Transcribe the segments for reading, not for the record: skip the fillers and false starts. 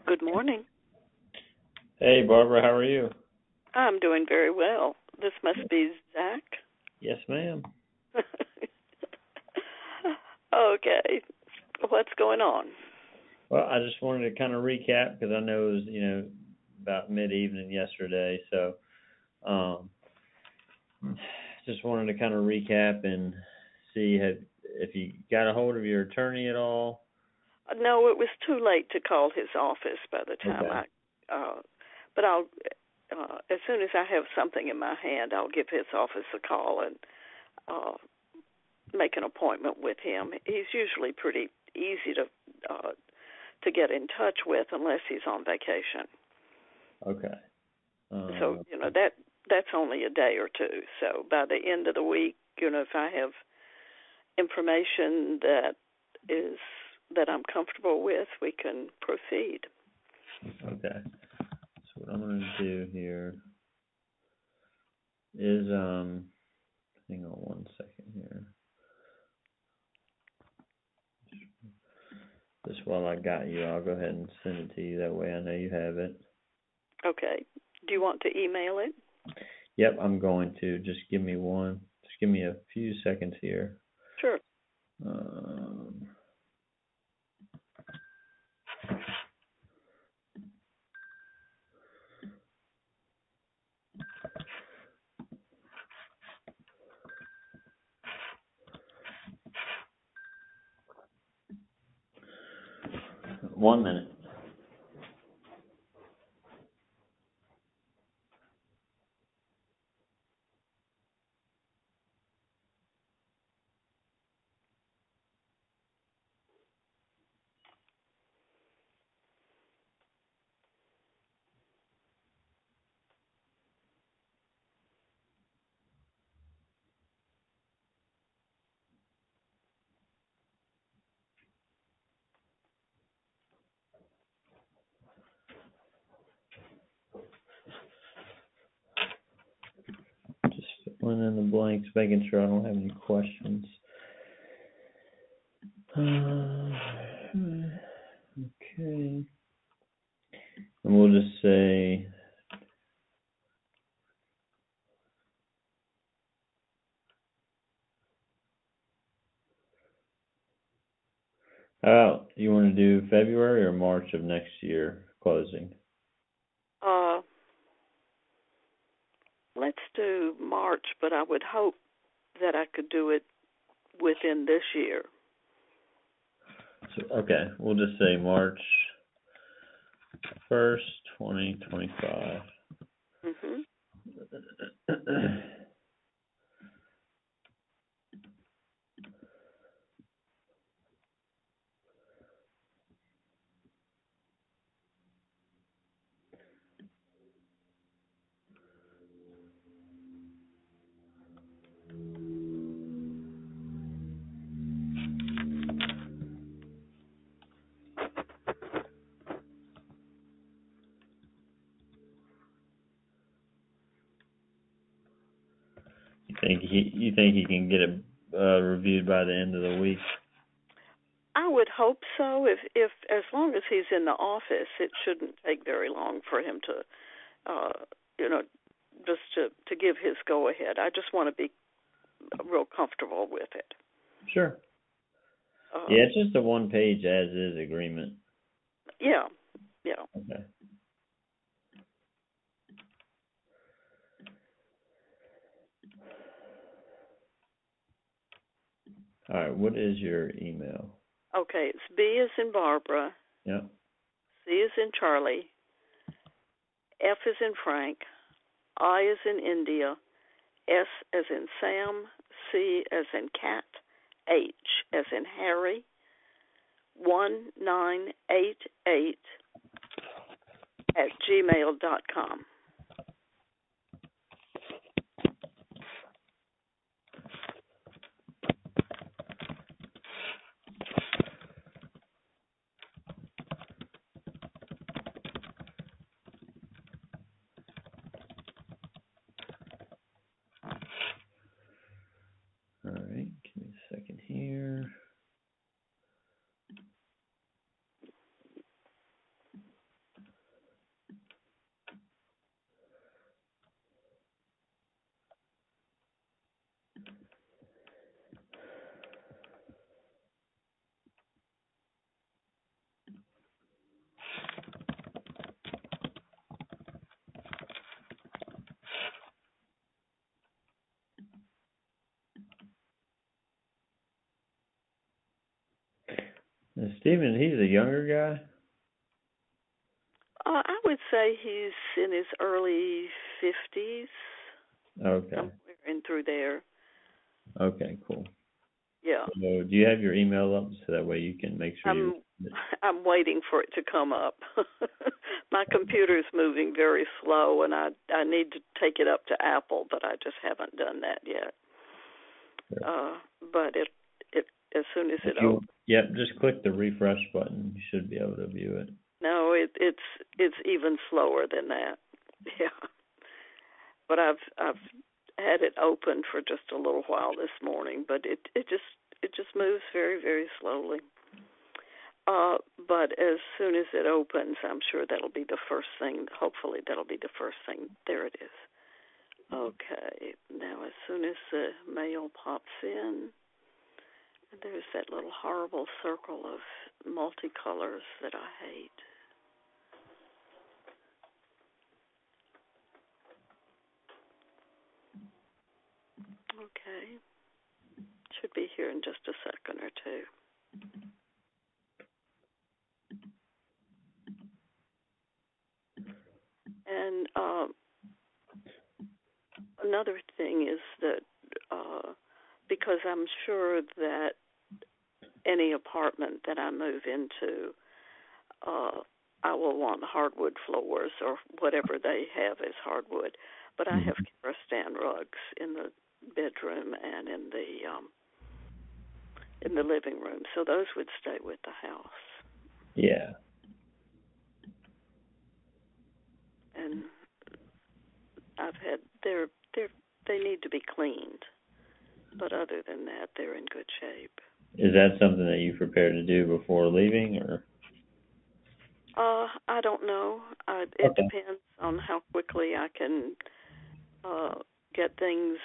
Good morning. Hey, Barbara, how are you? I'm doing very well. This must be Zach. Yes, ma'am. Okay. What's going on? Well, I just wanted to kind of recap because I know it was, about mid-evening yesterday. So, um, just wanted to kind of recap and see if you got a hold of your attorney at all. No, it was too late to call his office by the time Okay. but I'll, as soon as I have something in my hand, I'll give his office a call and uh, make an appointment with him. He's usually pretty easy to get in touch with unless he's on vacation. Okay. So, that's only a day or two. So by the end of the week, if I have information that I'm comfortable with, we can proceed. Okay. So what I'm going to do here is, hang on one second here. Just while I got you, I'll go ahead and send it to you. That way I know you have it. Okay. Do you want to email it? Yep, I'm going to. Just give me a few seconds here. Sure. Um, 1 minute. Just filling in the blanks, making sure I don't have any questions. Okay. And we'll just say, you want to do February or March of next year closing? Uh, let's do March, but I would hope that I could do it within this year. So, okay, we'll just say March 1st, 2025. Mhm. You think he can get it reviewed by the end of the week? I would hope so. If as long as he's in the office, it shouldn't take very long for him to, uh, you know, just to give his go ahead. I just want to be real comfortable with it. Sure. Uh, Yeah, it's just a one-page as-is agreement. yeah, yeah. Okay. All right. What is your email? Okay, it's B as in Barbara, Yeah. C as in Charlie, F as in Frank, I as in India, S as in Sam, C as in cat, H as in Harry, 1988 at gmail.com. All right. Give me a second here. Steven, he's a younger guy? I would say he's in his early 50s. Okay. Somewhere in through there. Okay, cool. Yeah. So do you have your email up so that way you can make sure I'm waiting for it to come up. My computer's moving very slow, and I need to take it up to Apple, but I just haven't done that yet. Sure. But it as soon as it opens. Yep, just click the refresh button. You should be able to view it. No, it's even slower than that. Yeah. But I've had it open for just a little while this morning, but it just moves very, very slowly. But as soon as it opens, I'm sure that'll be the first thing. Hopefully that'll be the first thing. There it is. Okay. Now as soon as the mail pops in, there's that little horrible circle of multicolors that I hate. Okay. Should be here in just a second or two. And another thing is that because I'm sure that any apartment that I move into, I will want hardwood floors or whatever they have as hardwood. But I have Karastan rugs in the bedroom and in the living room, so those would stay with the house. Yeah. And I've had they need to be cleaned, but other than that, they're in good shape. Is that something that you prepare to do before leaving, or? I don't know. It depends on how quickly I can get things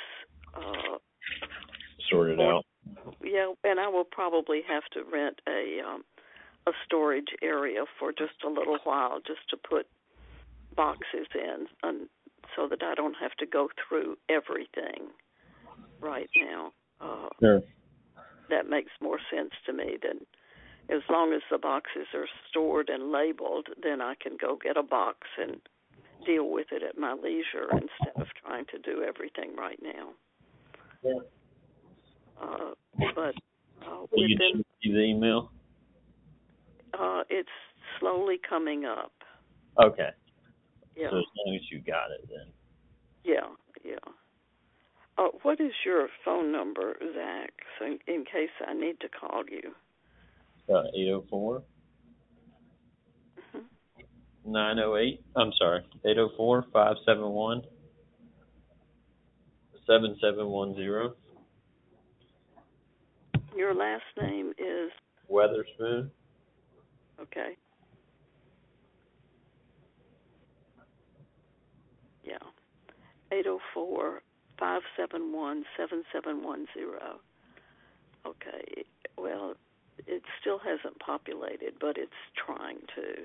sorted out. Yeah, and I will probably have to rent a storage area for just a little while, just to put boxes in, so that I don't have to go through everything right now. Sure. That makes more sense to me than as long as the boxes are stored and labeled, then I can go get a box and deal with it at my leisure instead of trying to do everything right now. Yeah. But you didn't see the email? It's slowly coming up. Okay. Yeah. So as long as you got it, then. Yeah. What is your phone number, Zach, so in case I need to call you? 804 908. I'm sorry, 804-571 7710. Your last name is Weatherspoon. Okay. Yeah. 804-571-7710. Okay. Well, it still hasn't populated, but it's trying to.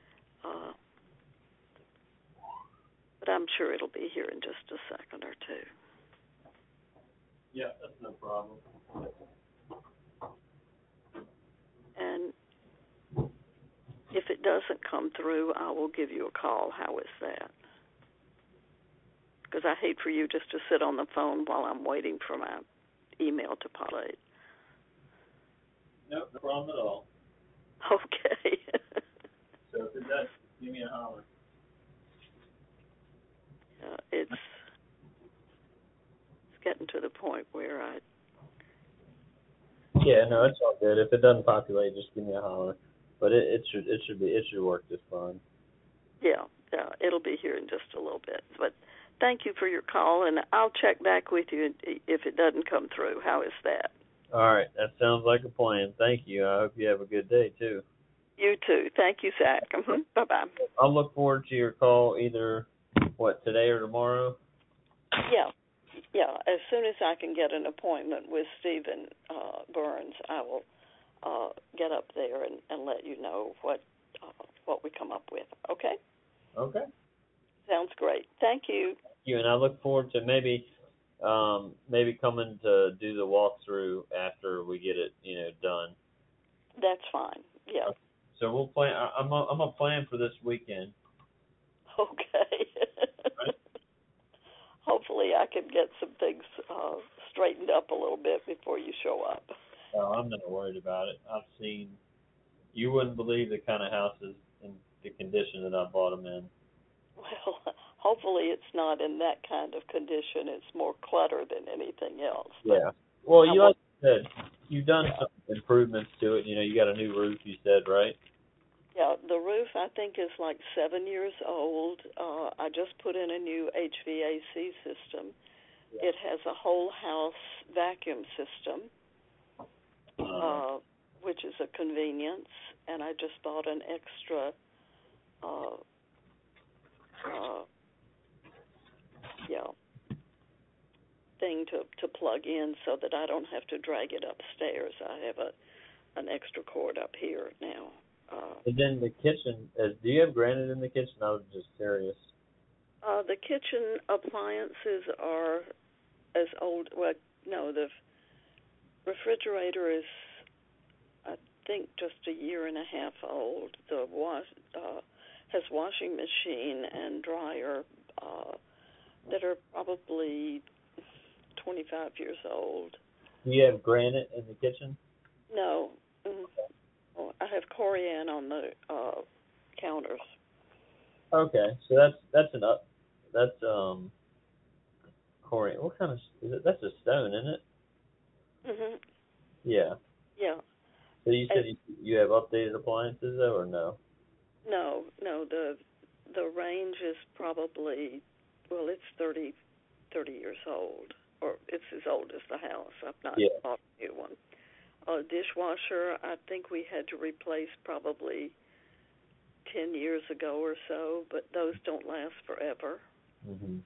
But I'm sure it'll be here in just a second or two. Yeah, that's no problem. And if it doesn't come through, I will give you a call. How is that? Because I hate for you just to sit on the phone while I'm waiting for my email to populate. Nope, no problem at all. Okay. So if it does, give me a holler. It's getting to the point where Yeah, no, it's all good. If it doesn't populate, just give me a holler. But it should work just fine. Yeah, it'll be here in just a little bit. But thank you for your call, and I'll check back with you if it doesn't come through. How is that? All right, that sounds like a plan. Thank you. I hope you have a good day too. You too. Thank you, Zach. Bye-bye. I'll look forward to your call either today or tomorrow. Yeah. As soon as I can get an appointment with Stephen Burns, I will get up there and let you know what we come up with. Okay? Okay. Sounds great. Thank you. Thank you, and I look forward to maybe coming to do the walkthrough after we get it, done. That's fine. Yeah. Okay. So we'll plan. I'm a plan for this weekend. Okay. Right? Hopefully, I can get some things straightened up a little bit before you show up. I'm not worried about it. I've seen. You wouldn't believe the kind of houses in the condition that I bought them in. Well, hopefully it's not in that kind of condition. It's more clutter than anything else. Yeah. Well, you like want, I said, you've done some improvements to it. You know, you got a new roof. You said, right? yeah, the roof I think is like 7 years old. I just put in a new HVAC system. Yeah. It has a whole house vacuum system, which is a convenience. And I just bought an extra thing to plug in so that I don't have to drag it upstairs. I have an extra cord up here now. And then the kitchen. Do you have granite in the kitchen? I was just curious. The kitchen appliances are as old. Well, no, the refrigerator is, I think, just a year and a half old. The has washing machine and dryer that are probably 25 years old. Do you have granite in the kitchen? No. Oh, I have corian on the counters. Okay, so that's corian. What kind of is it? That's a stone, isn't it? Mhm. Yeah. Yeah. So you said you have updated appliances though, or no? No. The range is probably, well, it's 30 years old, or it's as old as the house. I've not bought a new one. A dishwasher, I think we had to replace probably 10 years ago or so, but those don't last forever. Mhm.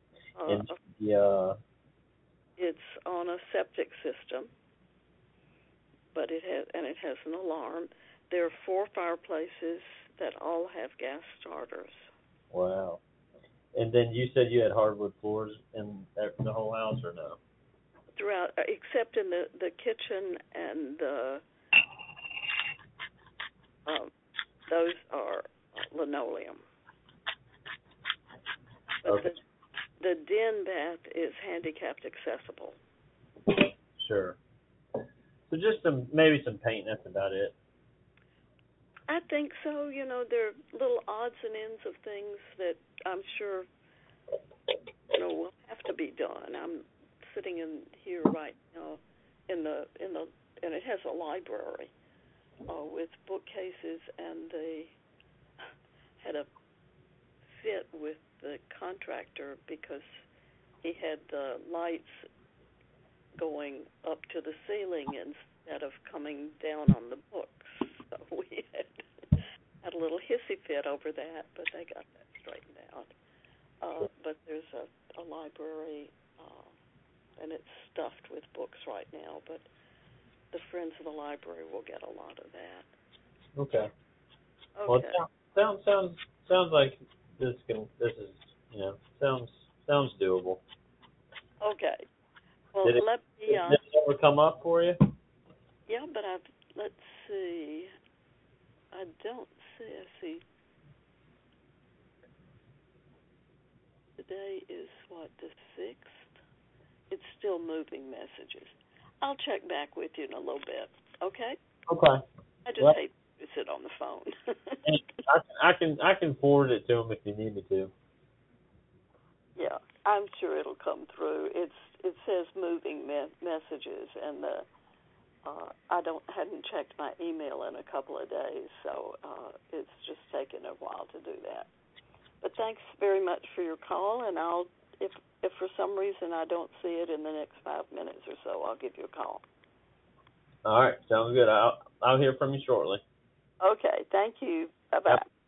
It's on a septic system, but it has an alarm. There are 4 fireplaces that all have gas starters. Wow. And then you said you had hardwood floors in the whole house, or no? Throughout, except in the kitchen and those are linoleum. But Okay. the den bath is handicapped accessible. Sure. So just maybe some paint. That's about it. I think so. You know, there are little odds and ends of things that I'm sure will have to be done. I'm sitting in here right now in the and it has a library with bookcases, and they had a fit with the contractor because he had the lights going up to the ceiling instead of coming down on the books. So we had a little hissy fit over that, but they got that straightened out. But there's a library, and it's stuffed with books right now, but the Friends of the Library will get a lot of that. Okay. Well, it sounds like this is sounds doable. Okay. Well, did it ever come up for you? Yeah, but let's see. I don't see. I see. Today is the 6th. It's still moving messages. I'll check back with you in a little bit. Okay. Okay. I just hate to sit on the phone. I can forward it to them if you need me to. Yeah, I'm sure it'll come through. It says moving messages, and I hadn't checked my email in a couple of days, so it's just taken a while to do that. But thanks very much for your call, and if for some reason I don't see it in the next 5 minutes or so, I'll give you a call. All right, sounds good. I'll hear from you shortly. Okay, thank you. Bye-bye.